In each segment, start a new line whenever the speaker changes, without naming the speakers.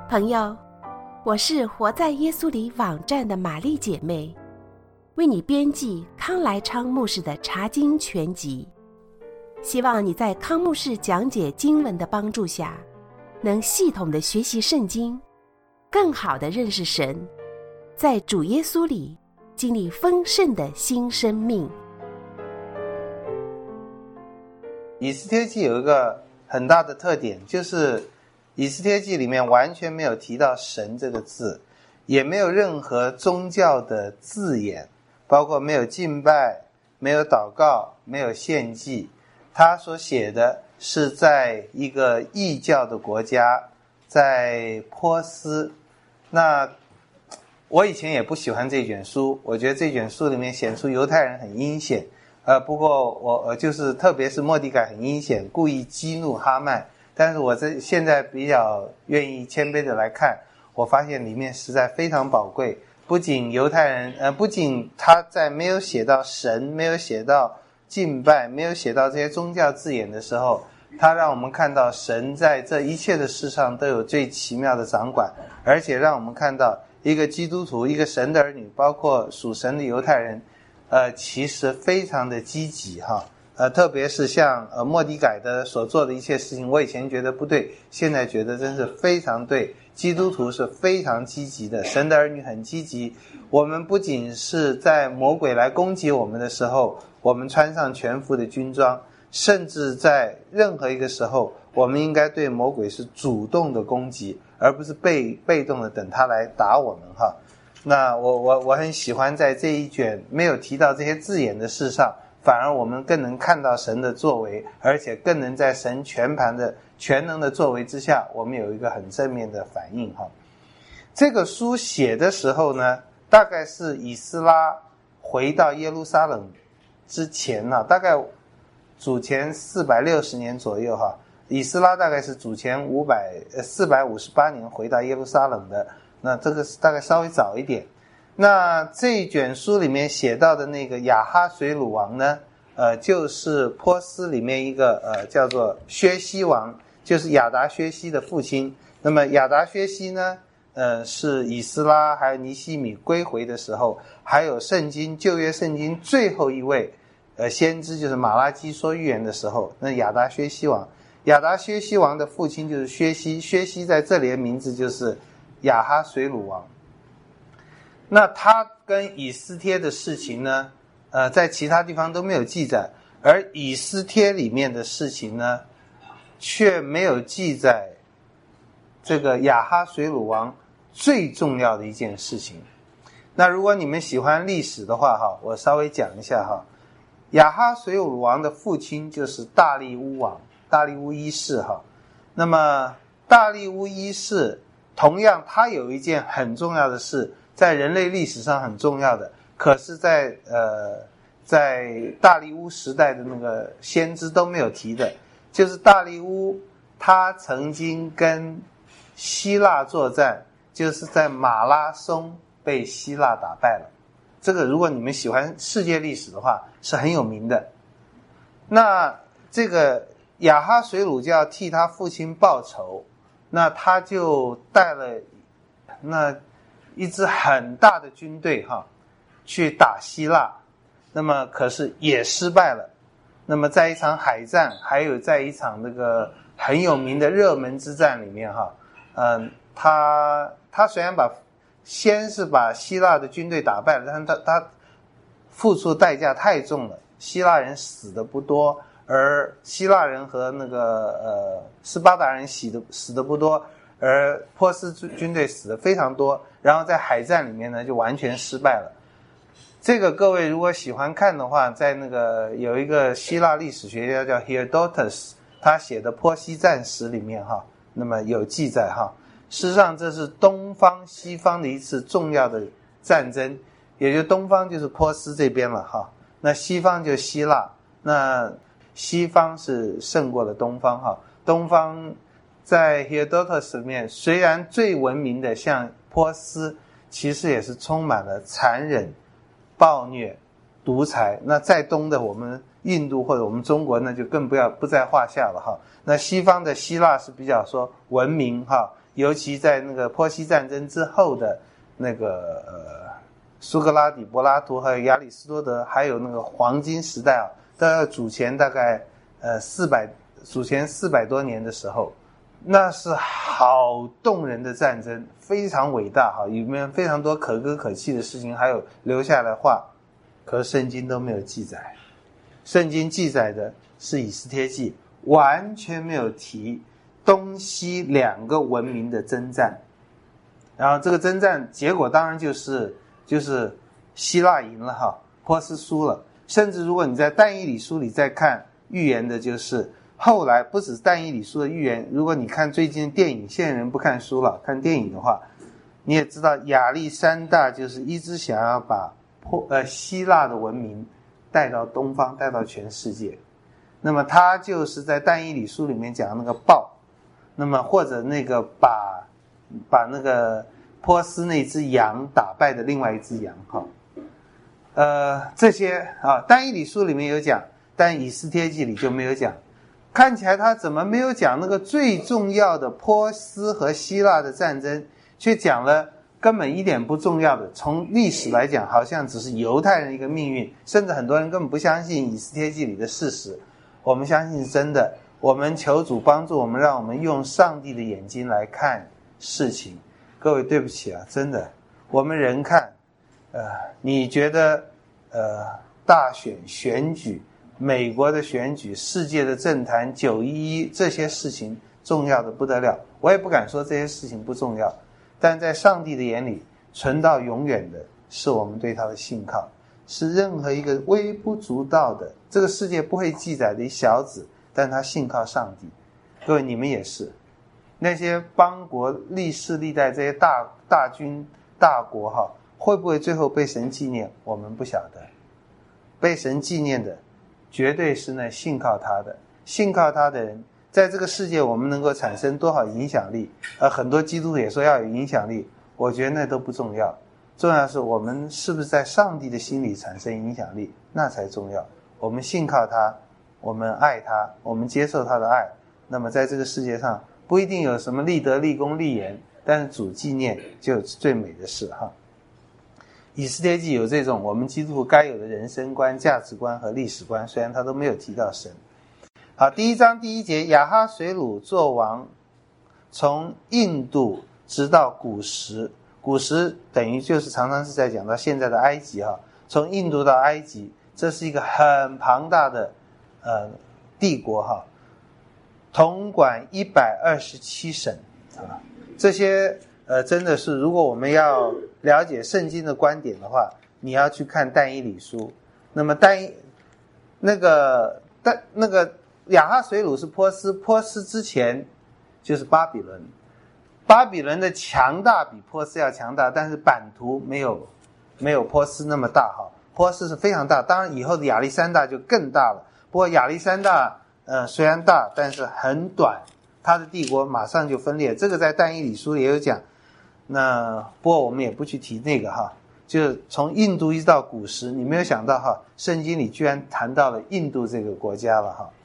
朋友，我是活在耶稣里网站的玛丽姐妹，为你编辑康来昌牧师的查经全集，希望你在康牧师讲解经文的帮助下，能系统的学习圣经，更好的认识神，在主耶稣里经历丰盛的新生命。
以斯帖记有一个很大的特点，就是以斯帖记里面完全没有提到神这个字，也没有任何宗教的字眼，包括没有敬拜，没有祷告，没有献祭。他所写的是在一个异教的国家，在波斯。那我以前也不喜欢这卷书，我觉得这卷书里面显出犹太人很阴险，不过我就是特别是末底改很阴险，故意激怒哈曼。但是我现在比较愿意谦卑的来看，我发现里面实在非常宝贵。不仅犹太人，不仅他在没有写到神，没有写到敬拜，没有写到这些宗教字眼的时候，他让我们看到神在这一切的事上都有最奇妙的掌管，而且让我们看到一个基督徒，一个神的儿女，包括属神的犹太人，其实非常的积极哈。特别是像末底改的所做的一切事情，我以前觉得不对，现在觉得真是非常对。基督徒是非常积极的，神的儿女很积极。我们不仅是在魔鬼来攻击我们的时候，我们穿上全副的军装，甚至在任何一个时候，我们应该对魔鬼是主动的攻击，而不是被动的等他来打我们哈。那我很喜欢在这一卷没有提到这些字眼的事上，反而我们更能看到神的作为，而且更能在神全能的作为之下，我们有一个很正面的反应哈。这个书写的时候呢，大概是以斯拉回到耶路撒冷之前呢，大概主前460年左右哈。以斯拉大概是主前458年回到耶路撒冷的，那这个是大概稍微早一点。那这一卷书里面写到的那个亚哈水鲁王呢，就是波斯里面一个叫做薛西王，就是亚达薛西的父亲。那么亚达薛西呢，是以斯拉还有尼希米归回的时候，还有旧约圣经最后一位先知，就是马拉基说预言的时候，那亚达薛西王的父亲就是薛西在这里的名字就是亚哈水鲁王。那他跟以斯帖的事情呢，在其他地方都没有记载，而以斯帖里面的事情呢，却没有记载这个亚哈水鲁王最重要的一件事情。那如果你们喜欢历史的话哈，我稍微讲一下哈。亚哈水鲁王的父亲就是大利乌王，大利乌一世哈。那么大利乌一世同样他有一件很重要的事，在人类历史上很重要的，可是在大利乌时代的那个先知都没有提的，就是大利乌他曾经跟希腊作战，就是在马拉松被希腊打败了。这个如果你们喜欢世界历史的话，是很有名的。那这个亚哈水鲁就要替他父亲报仇，那他就带了那一支很大的军队哈，去打希腊，那么可是也失败了。那么在一场海战，还有在一场那个很有名的热门之战里面哈，他虽然先是把希腊的军队打败了，但是他付出代价太重了，希腊人死的不多，而希腊人和那个斯巴达人死的不多，而波斯军队死的非常多，然后在海战里面呢就完全失败了。这个各位如果喜欢看的话，在那个有一个希腊历史学家叫 Herodotus， 他写的波西战史里面哈，那么有记载哈。事实上这是东方西方的一次重要的战争，也就东方就是波斯这边了哈，那西方就希腊，那西方是胜过了东方哈。东方在 Herodotus 里面虽然最闻名的像波斯，其实也是充满了残忍、暴虐、独裁。那在东的我们印度或者我们中国那就更不在话下了哈。那西方的希腊是比较说文明哈， 尤其在那个波西战争之后的那个苏格拉底、柏拉图还有亚里士多德，还有那个黄金时代啊，到主前大概主前400多年的时候，那是好动人的战争，非常伟大哈，里面非常多可歌可泣的事情，还有留下来的话，可是圣经都没有记载。圣经记载的是以斯帖记，完全没有提东西两个文明的征战。然后这个征战结果当然就是希腊赢了哈，波斯输了。甚至如果你在但以理书里再看预言的，就是后来不止但以理书的预言，如果你看最近的电影，现在人不看书了，看电影的话，你也知道亚历山大就是一直想要把希腊的文明带到东方，带到全世界。那么他就是在但以理书里面讲那个豹，那么或者那个把那个波斯那只羊打败的另外一只羊哈。这些啊，但以理书里面有讲，但以斯帖记里就没有讲。看起来他怎么没有讲那个最重要的波斯和希腊的战争，却讲了根本一点不重要的，从历史来讲好像只是犹太人一个命运，甚至很多人根本不相信以斯帖记里的事实。我们相信是真的，我们求主帮助我们，让我们用上帝的眼睛来看事情。各位对不起啊，真的，我们人看你觉得大选举，美国的选举，世界的政坛911这些事情重要的不得了，我也不敢说这些事情不重要，但在上帝的眼里，存到永远的是我们对他的信靠，是任何一个微不足道的这个世界不会记载的一小子，但他信靠上帝。各位你们也是，那些邦国历世历代这些大军大国哈，会不会最后被神纪念，我们不晓得。被神纪念的绝对是那信靠他的人。在这个世界我们能够产生多少影响力，很多基督徒也说要有影响力，我觉得那都不重要，重要是我们是不是在上帝的心里产生影响力，那才重要。我们信靠他，我们爱他，我们接受他的爱，那么在这个世界上不一定有什么立德立功立言，但是主纪念就是最美的事哈。以斯帖记有这种我们基督徒该有的人生观、价值观和历史观，虽然他都没有提到神。好，第1章第1节，亚哈水鲁作王，从印度直到古时，古时等于就是常常是在讲到现在的埃及哈，从印度到埃及，这是一个很庞大的帝国哈，统管127省啊，这些真的是如果我们要了解圣经的观点的话，你要去看但以理书。那么那个亚哈水鲁是波斯，波斯之前就是巴比伦，巴比伦的强大比波斯要强大，但是版图没有波斯那么大哈，波斯是非常大，当然以后的亚历山大就更大了。不过亚历山大虽然大，但是很短，他的帝国马上就分裂，这个在但以理书也有讲。那不过我们也不去提那个哈，就是从印度一直到古时，你没有想到哈，圣经里居然谈到了印度这个国家了哈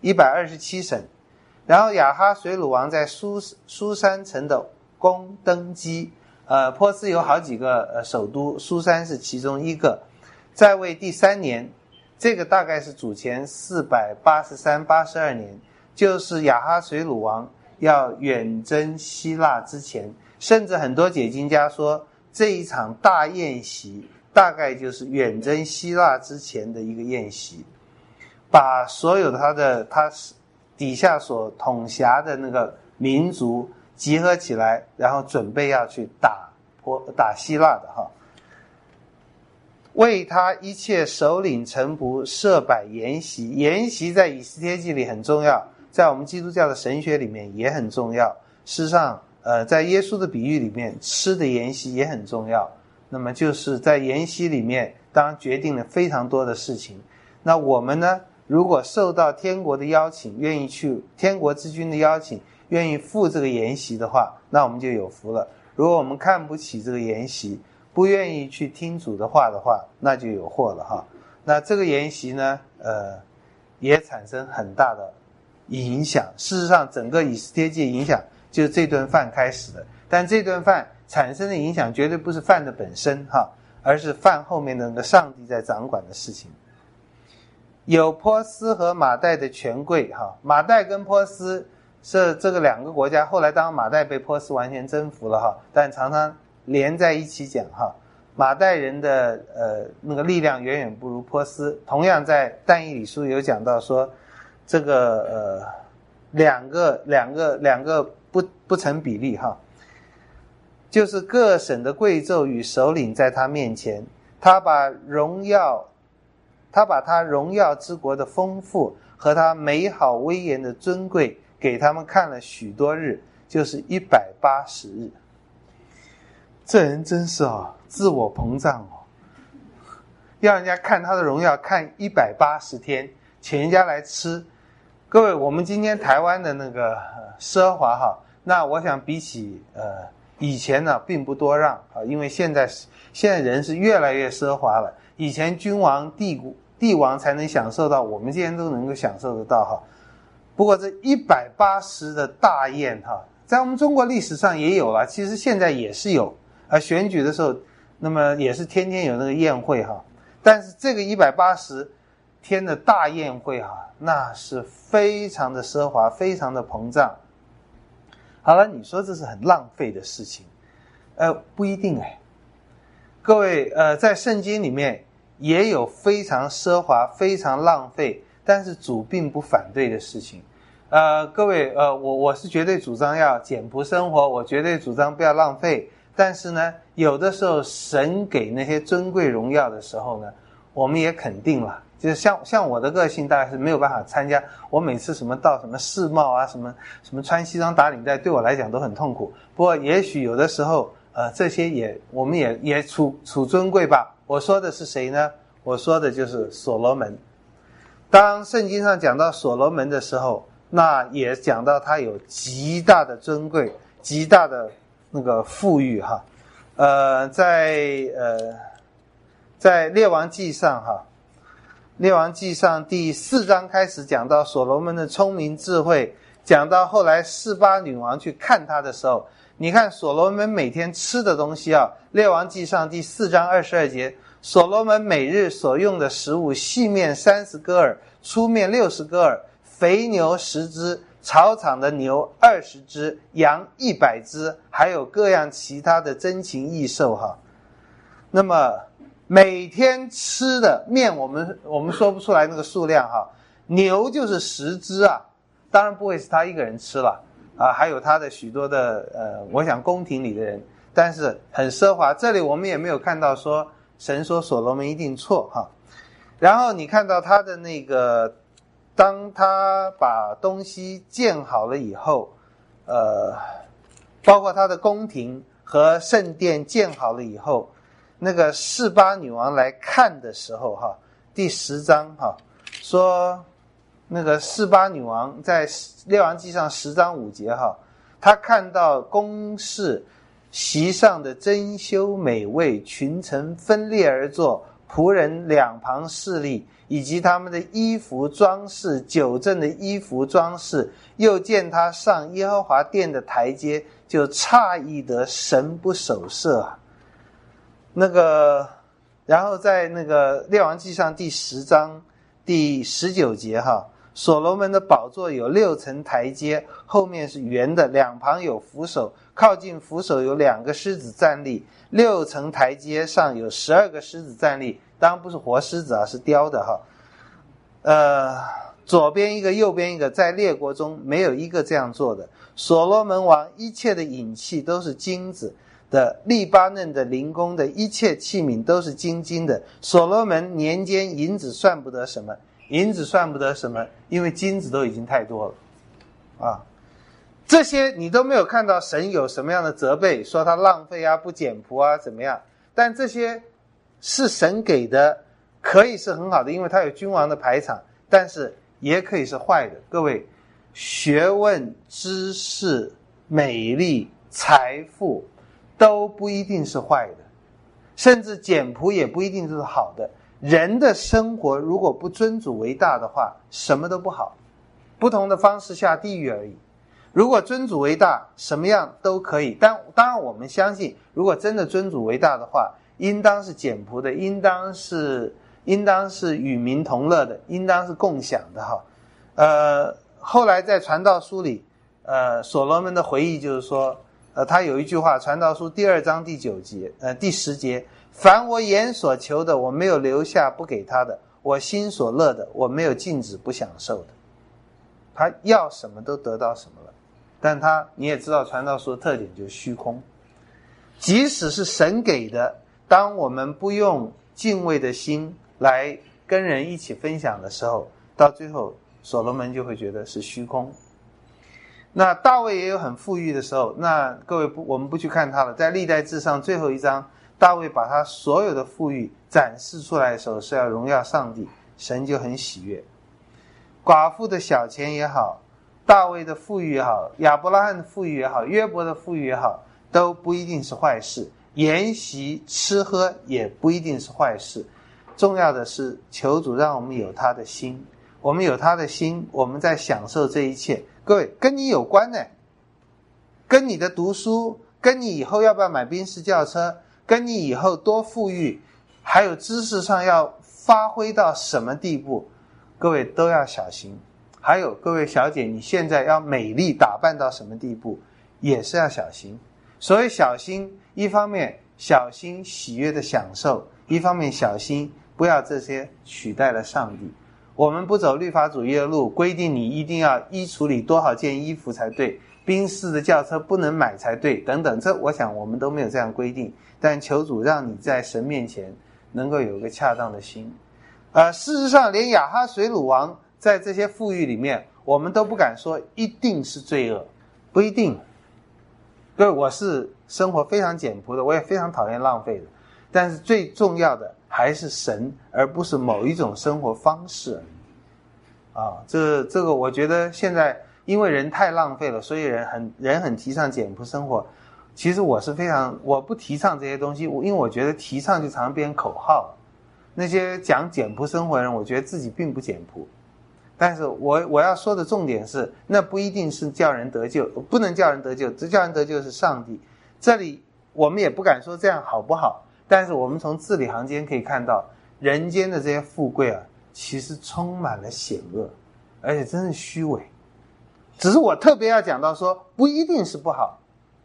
，127省。然后亚哈水鲁王在苏珊城的宫登基，波斯有好几个首都，苏珊是其中一个。在位第3年，这个大概是主前483、82年，就是亚哈水鲁王要远征希腊之前，甚至很多解经家说这一场大宴席大概就是远征希腊之前的一个宴席，把所有的他底下所统辖的那个民族集合起来，然后准备要去打希腊的哈。为他一切首领臣仆设摆筵席，筵席在以斯帖记里很重要，在我们基督教的神学里面也很重要。事实上在耶稣的比喻里面，吃的筵席也很重要。那么就是在筵席里面当然决定了非常多的事情。那我们呢，如果受到天国的邀请，愿意去天国之君的邀请，愿意赴这个筵席的话，那我们就有福了。如果我们看不起这个筵席，不愿意去听主的话的话，那就有祸了哈。那这个筵席呢也产生很大的影响。事实上整个以斯帖记影响就这顿饭开始的。但这顿饭产生的影响绝对不是饭的本身而是饭后面的那个上帝在掌管的事情。有波斯和马代的权贵马代跟波斯是这个两个国家，后来当然马代被波斯完全征服了但常常连在一起讲马代人的那个力量远远不如波斯。同样在但以理书有讲到说，这个两个不成比例就是各省的贵胄与首领在他面前，他把他荣耀之国的丰富和他美好威严的尊贵给他们看了许多日，就是180日。这人真是自我膨胀要人家看他的荣耀看180天，请人家来吃。各位，我们今天台湾的那个奢华那我想比起以前呢并不多让因为现在人是越来越奢华了。以前君王帝王才能享受到，我们今天都能够享受得到不过这180的大宴在我们中国历史上也有了，其实现在也是有选举的时候，那么也是天天有那个宴会但是这个180天的大宴会那是非常的奢华，非常的膨胀。好了，你说这是很浪费的事情不一定各位在圣经里面也有非常奢华非常浪费，但是主并不反对的事情。各位我是绝对主张要简朴生活，我绝对主张不要浪费，但是呢有的时候神给那些尊贵荣耀的时候呢，我们也肯定了，就是像我的个性大概是没有办法参加，我每次什么到什么世贸什么穿西装打领带对我来讲都很痛苦。不过也许有的时候这些我们也处尊贵吧。我说的是谁呢？我说的就是所罗门。当圣经上讲到所罗门的时候，那也讲到他有极大的尊贵，极大的那个富裕在列王纪上列王纪上第4章开始讲到所罗门的聪明智慧，讲到后来示巴女王去看他的时候，你看所罗门每天吃的东西列王纪上第4章22节，所罗门每日所用的食物，细面30戈尔，粗面60戈尔，肥牛10只，草场的牛20只，羊100只，还有各样其他的珍禽异兽那么每天吃的面我们说不出来那个数量牛就是10只当然不会是他一个人吃了还有他的许多的我想宫廷里的人，但是很奢华。这里我们也没有看到说神说所罗门一定错然后你看到他的那个，当他把东西建好了以后包括他的宫廷和圣殿建好了以后，那个示巴女王来看的时候第10章说那个示巴女王在列王纪上10章5节她看到宫室席上的珍馐美味，群臣分列而坐，仆人两旁侍立，以及他们的衣服装饰，酒政的衣服装饰，又见他上耶和华殿的台阶，就诧异得神不守舍然后在那个列王纪上第10章第19节所罗门的宝座有6层台阶，后面是圆的，两旁有扶手，靠近扶手有2个狮子站立，6层台阶上有12个狮子站立，当然不是活狮子是雕的左边一个右边一个，在列国中没有一个这样做的。所罗门王一切的银器都是金子的，利巴嫩的灵宫的一切器皿都是金的。所罗门年间银子算不得什么，因为金子都已经太多了这些你都没有看到神有什么样的责备，说他浪费不简朴怎么样，但这些是神给的，可以是很好的，因为他有君王的排场，但是也可以是坏的。各位，学问、知识、美丽、财富都不一定是坏的，甚至简朴也不一定是好的。人的生活如果不尊主为大的话，什么都不好，不同的方式下地狱而已。 如果尊主为大，什么样都可以。当然我们相信，如果真的尊主为大的话，应当是简朴的，应当是与民同乐的，应当是共享的哈。后来在传道书里，所罗门的回忆就是说，他有一句话，传道书第2章第10节，凡我眼所求的，我没有留下不给他的；我心所乐的，我没有禁止不享受的。他要什么都得到什么了。但你也知道传道书的特点就是虚空，即使是神给的，当我们不用敬畏的心来跟人一起分享的时候，到最后所罗门就会觉得是虚空。那大卫也有很富裕的时候，那各位我们不去看他了，在历代志上最后一章，大卫把他所有的富裕展示出来的时候，是要荣耀上帝，神就很喜悦。寡妇的小钱也好，大卫的富裕也好，亚伯拉罕的富裕也好，约伯的富裕也好，都不一定是坏事，筵席吃喝也不一定是坏事。重要的是求主让我们有他的心，我们有他的心，我们在享受这一切。各位，跟你有关呢，跟你的读书，跟你以后要不要买宾士轿车，跟你以后多富裕，还有知识上要发挥到什么地步，各位都要小心。还有各位小姐，你现在要美丽打扮到什么地步，也是要小心。所谓小心，一方面小心喜悦的享受，一方面小心不要这些取代了上帝。我们不走律法主义的路，规定你一定要衣橱里多少件衣服才对，宾士的轿车不能买才对，等等，这我想我们都没有这样规定。但求主让你在神面前能够有一个恰当的心。事实上连亚哈水鲁王在这些富裕里面，我们都不敢说一定是罪恶，不一定。各位，我是生活非常简朴的，我也非常讨厌浪费的，但是最重要的还是神，而不是某一种生活方式这个我觉得现在因为人太浪费了，所以人很提倡简朴生活。其实我不提倡这些东西，因为我觉得提倡就常常变成口号。那些讲简朴生活的人，我觉得自己并不简朴。但是我要说的重点是，那不一定是叫人得救，不能叫人得救，只叫人得救是上帝。这里我们也不敢说这样好不好，但是我们从字里行间可以看到，人间的这些富贵其实充满了险恶，而且真是虚伪。只是我特别要讲到说，不一定是不好。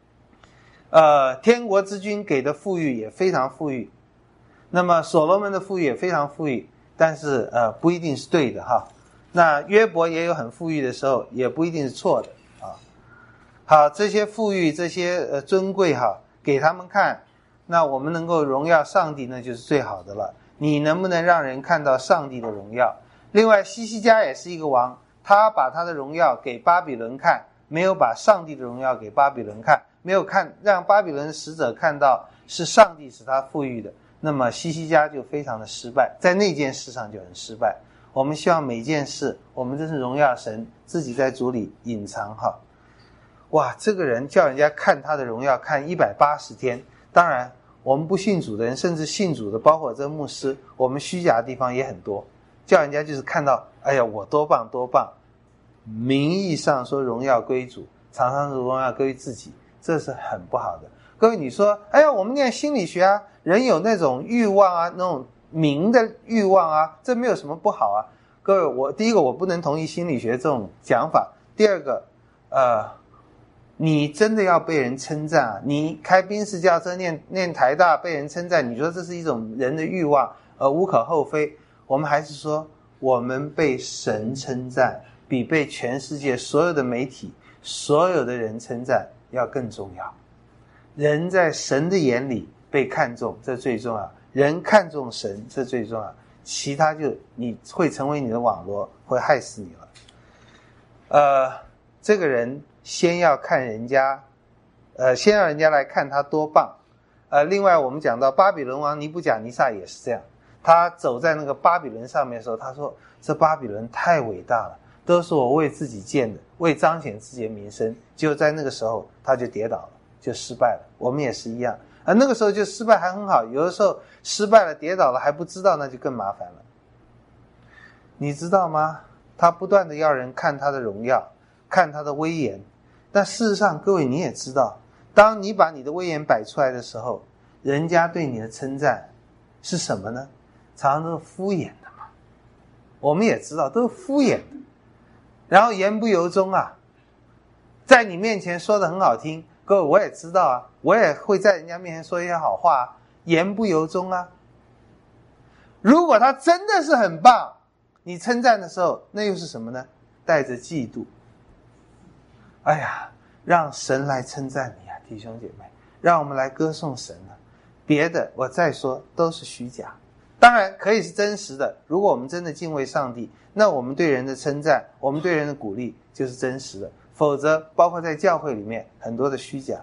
天国之君给的富裕也非常富裕，那么所罗门的富裕也非常富裕，但是不一定是对的哈。那约伯也有很富裕的时候，也不一定是错的好，这些富裕，这些尊贵给他们看，那我们能够荣耀上帝，那就是最好的了。你能不能让人看到上帝的荣耀？另外，西西家也是一个王，他把他的荣耀给巴比伦看，没有把上帝的荣耀给巴比伦看，没有让巴比伦的使者看到是上帝使他富裕的，那么西西家就非常的失败，在那件事上就很失败。我们希望每件事，我们真是荣耀神，自己在主里隐藏哇，这个人叫人家看他的荣耀看180天。当然我们不信主的人，甚至信主的，包括这牧师，我们虚假的地方也很多，叫人家就是看到哎呀我多棒多棒，名义上说荣耀归主，常常是荣耀归自己，这是很不好的。各位，你说哎呀我们念心理学人有那种欲望那种名的欲望这没有什么不好各位，第一个我不能同意心理学这种讲法，第二个你真的要被人称赞你开宾士轿车念台大被人称赞，你说这是一种人的欲望无可厚非。我们还是说我们被神称赞比被全世界所有的媒体所有的人称赞要更重要。人在神的眼里被看重，这最重要，人看重神，这最重要，其他就你会成为你的网罗，会害死你了。这个人先要看人家先让人家来看他多棒。另外我们讲到巴比伦王尼布甲尼撒也是这样，他走在那个巴比伦上面的时候，他说这巴比伦太伟大了，都是我为自己建的，为彰显自己的名声。结果在那个时候他就跌倒了，就失败了。我们也是一样那个时候就失败还很好，有的时候失败了跌倒了还不知道，那就更麻烦了。你知道吗？他不断的要人看他的荣耀，看他的威严， 但事实上各位你也知道，当你把你的威严摆出来的时候，人家对你的称赞是什么呢？常常都是敷衍的嘛。我们也知道都是敷衍的，然后言不由衷啊，在你面前说的很好听，各位我也知道啊，我也会在人家面前说一些好话啊，言不由衷啊。如果他真的是很棒，你称赞的时候，那又是什么呢？带着嫉妒。哎呀，让神来称赞你啊，弟兄姐妹，让我们来歌颂神啊。别的我再说都是虚假，当然可以是真实的。如果我们真的敬畏上帝，那我们对人的称赞，我们对人的鼓励就是真实的。否则包括在教会里面很多的虚假。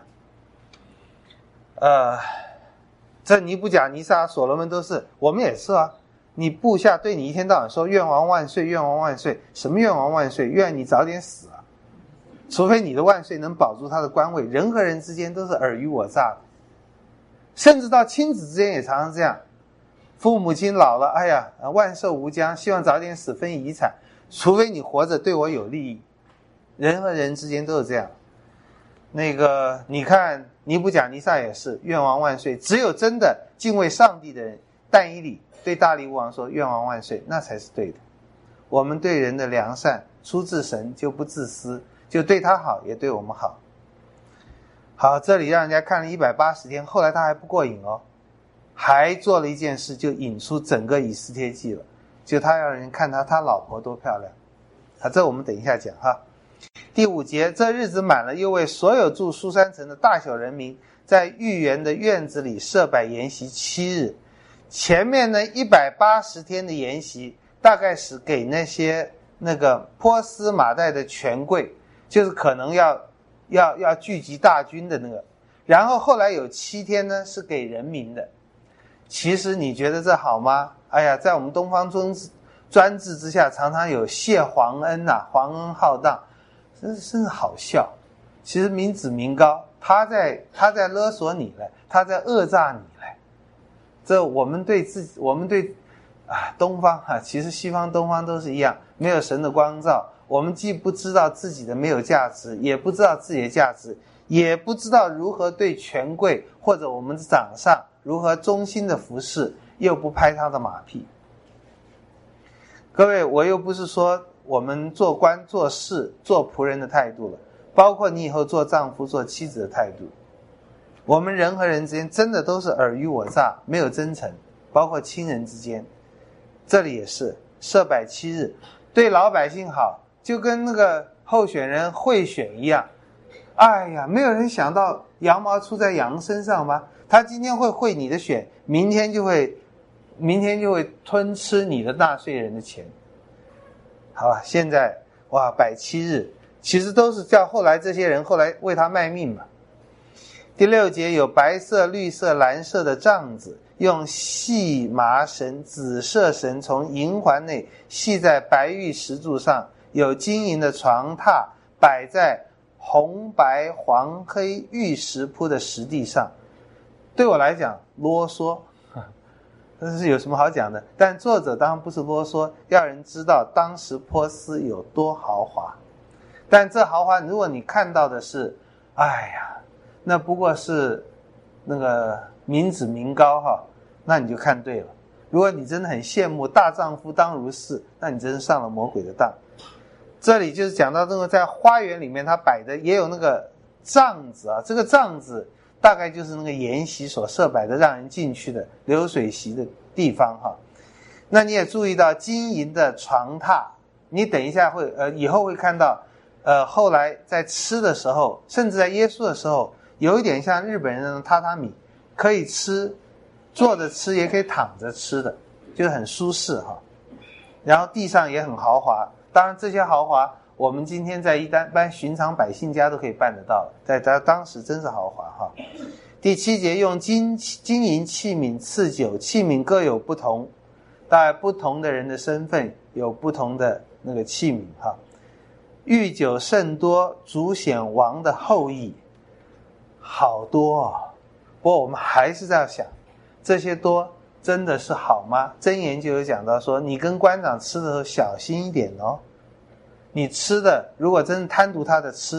这尼布甲尼撒所罗门都是，我们也是啊。你部下对你一天到晚说愿王万岁，愿王万岁，什么愿王万岁？愿你早点死啊！除非你的万岁能保住他的官位，人和人之间都是尔虞我诈的，甚至到亲子之间也常常这样。父母亲老了，哎呀，万寿无疆，希望早点死分遗产，除非你活着对我有利益。人和人之间都是这样。你看尼布甲尼撒也是愿王万岁，只有真的敬畏上帝的人，但以理对大利乌王说愿王万岁，那才是对的。我们对人的良善出自神，就不自私，就对他好也对我们好。好，这里让人家看了180天，后来他还不过瘾哦，还做了一件事，就引出整个以斯帖记了，就他让人看他老婆多漂亮。好，这我们等一下讲哈。第5节，这日子满了，又为所有住书珊城的大小人民，在御园的院子里设摆筵席7日。前面呢180天的筵席，大概是给那些波斯马代的权贵，就是可能要聚集大军的那个。然后后来有7天呢是给人民的。其实你觉得这好吗？哎呀，在我们东方专制之下，常常有谢皇恩啊，皇恩浩荡，真是好笑。其实民脂民膏，他在勒索你了，他在讹诈你了。这我们对东方其实西方东方都是一样，没有神的光照，我们既不知道自己的没有价值，也不知道自己的价值，也不知道如何对权贵或者我们的长上如何忠心的服侍，又不拍他的马屁。各位，我又不是说我们做官做事做仆人的态度了，包括你以后做丈夫做妻子的态度。我们人和人之间真的都是尔虞我诈，没有真诚，包括亲人之间。这里也是设摆7日，对老百姓好，就跟那个候选人贿选一样。哎呀，没有人想到羊毛出在羊身上吗？他今天会贿你的选，明天就会吞吃你的纳税人的钱。好吧，现在摆7日，其实都是叫后来这些人后来为他卖命嘛。第6节，有白色、绿色、蓝色的帐子，用细麻绳、紫色绳从银环内系在白玉石柱上，有金银的床榻摆在红白黄黑玉石铺的石地上。对我来讲啰嗦，这是有什么好讲的？但作者当然不是啰嗦，要人知道当时波斯有多豪华。但这豪华如果你看到的是哎呀，那不过是民脂民膏那你就看对了。如果你真的很羡慕大丈夫当如是，那你真是上了魔鬼的当。这里就是讲到在花园里面他摆的也有那个帐子啊，这个帐子大概就是那个筵席所设摆的让人进去的流水席的地方那你也注意到金银的床榻，你等一下以后会看到后来在吃的时候，甚至在耶稣的时候，有一点像日本人的榻榻米，可以吃，坐着吃也可以躺着吃的，就是很舒适然后地上也很豪华，当然这些豪华我们今天在一般寻常百姓家都可以办得到，在当时真是豪华第7节，用金银器皿赐酒，器皿各有不同，大概不同的人的身份有不同的那个器皿御酒甚多，足显王的后裔。好多不过我们还是在想，这些多真的是好吗？箴言就有讲到说，你跟官长吃的时候小心一点你吃的如果真的贪图他的吃，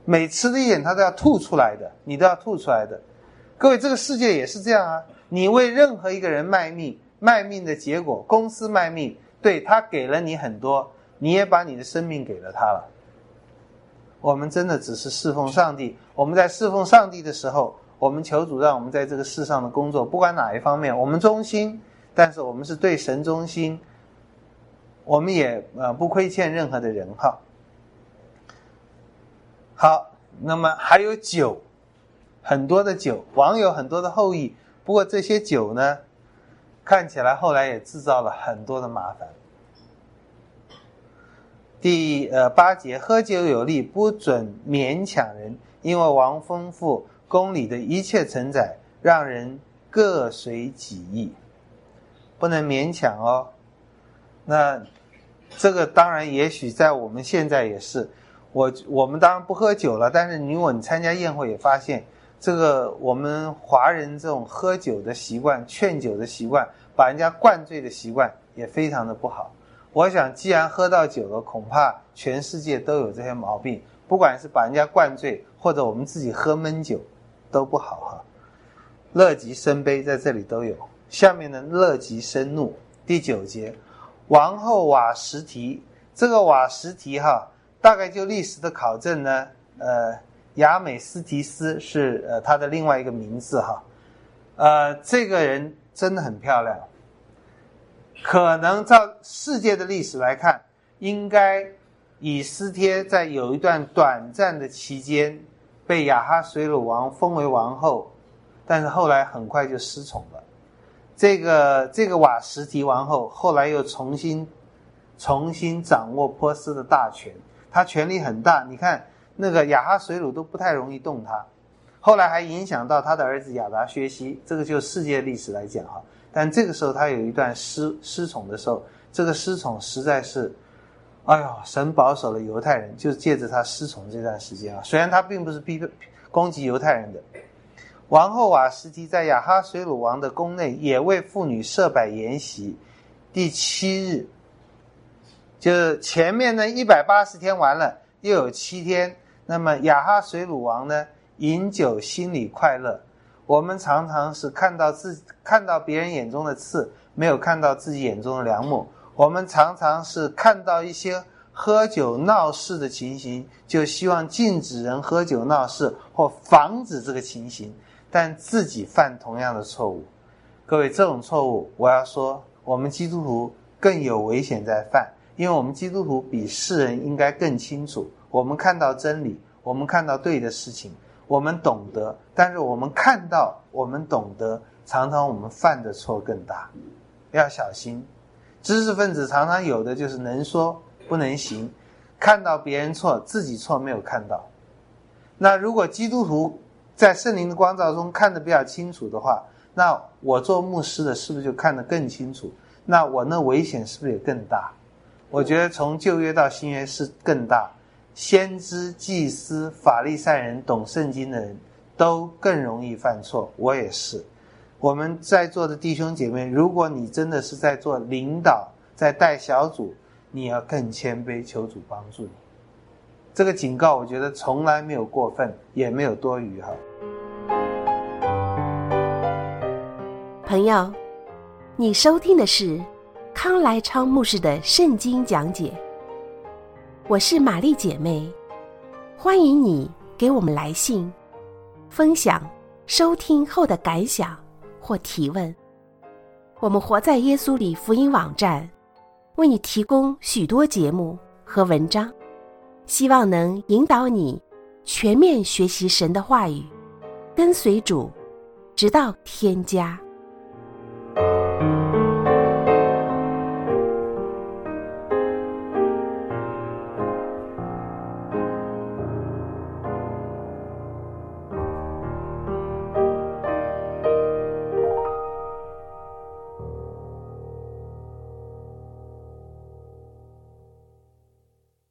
每吃的一点它都要吐出来的，你都要吐出来的。各位，这个世界也是这样啊，你为任何一个人卖命，卖命的结果，公司卖命，对，他给了你很多，你也把你的生命给了他了。我们真的只是侍奉上帝，我们在侍奉上帝的时候，我们求主让我们在这个世上的工作，不管哪一方面，我们忠心，但是我们是对神忠心，我们也不亏欠任何的人哈。好，那么还有酒，很多的酒，王有很多的后裔，不过这些酒呢，看起来后来也制造了很多的麻烦。第8节，喝酒有力，不准勉强人，因为王吩咐宫里的一切承载，让人各随己意，不能勉强哦。那这个当然也许在我们现在也是，我们当然不喝酒了，但是如果你参加宴会也发现，这个我们华人这种喝酒的习惯，劝酒的习惯，把人家灌醉的习惯也非常的不好。我想既然喝到酒了，恐怕全世界都有这些毛病，不管是把人家灌醉，或者我们自己喝闷酒，都不好哈。乐极生悲在这里都有。下面呢，乐极生怒。第9节，王后瓦实提，这个瓦实提哈，大概就历史的考证呢，亚美斯提斯是他的另外一个名字哈。这个人真的很漂亮，可能照世界的历史来看，应该以斯帖在有一段短暂的期间被亚哈水鲁王封为王后，但是后来很快就失宠了。这个瓦实提王后后来又重新掌握波斯的大权，她权力很大，你看那个亚哈水鲁都不太容易动她，后来还影响到他的儿子亚达薛西，这个就世界历史来讲哈。但这个时候他有一段失宠的时候，这个失宠实在是，哎呦，神保守了犹太人，就借着他失宠这段时间啊。虽然他并不是攻击犹太人的。王后瓦实提在亚哈水鲁王的宫内也为妇女设摆筵席。第7日，就是前面呢180天完了，又有7天，那么亚哈水鲁王呢饮酒心里快乐。我们常常是看到别人眼中的刺，没有看到自己眼中的梁木。我们常常是看到一些喝酒闹事的情形，就希望禁止人喝酒闹事或防止这个情形，但自己犯同样的错误。各位，这种错误我要说，我们基督徒更有危险在犯，因为我们基督徒比世人应该更清楚，我们看到真理，我们看到对的事情，我们懂得，但是我们看到，我们懂得，常常我们犯的错更大，要小心。知识分子常常有的就是能说不能行，看到别人错，自己错没有看到。那如果基督徒在圣灵的光照中看得比较清楚的话，那我做牧师的是不是就看得更清楚？那我那危险是不是也更大？我觉得从旧约到新约是更大。先知、祭司、法利赛人、懂圣经的人都更容易犯错，我也是。我们在座的弟兄姐妹，如果你真的是在做领导，在带小组，你要更谦卑，求主帮助你。这个警告我觉得从来没有过分，也没有多余哈。
朋友，你收听的是康来昌牧师的圣经讲解。我是玛丽姐妹，欢迎你给我们来信，分享收听后的感想或提问。我们活在耶稣里福音网站为你提供许多节目和文章，希望能引导你全面学习神的话语，跟随主，直到天家。